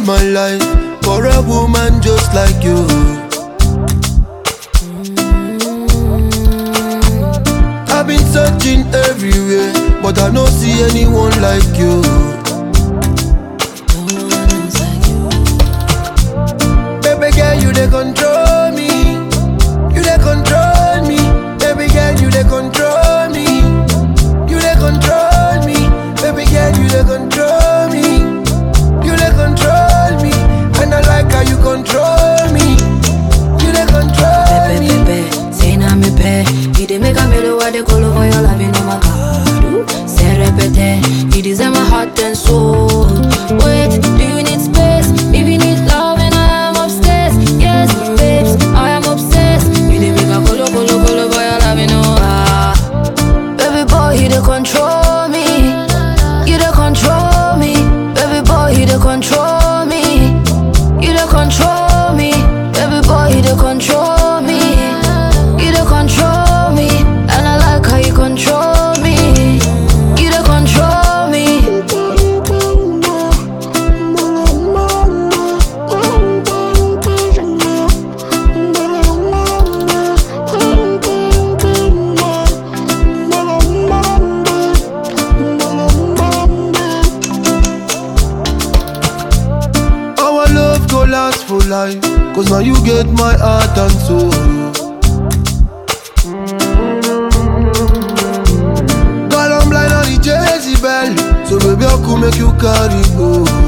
my life for a woman just like you. I've been searching everywhere, but I don't see anyone like you. Baby girl, you they control me. You they control me. Baby girl, you they control me. You they control me. Baby girl, you they control me. You they control me. And I like how you control me. You they control me. Pepe, say na me pe. You dey make a melody what they call over your love, you know my God. Say repete, you deserve my heart and soul. Wait, do you need space? If you need love and I am upstairs, yes, babes, I am obsessed. You dey make a call over your love, you know baby boy, you dey control me. You dey control me. Baby boy, you dey control me. You dey control me. Baby boy, you dey control me. You dey control me. And I like how you control me. You dey control me. Our love go last for life, cause now you get my heart and soul. Girl, I'm blind on the Jezebel, so baby I could make you carry go.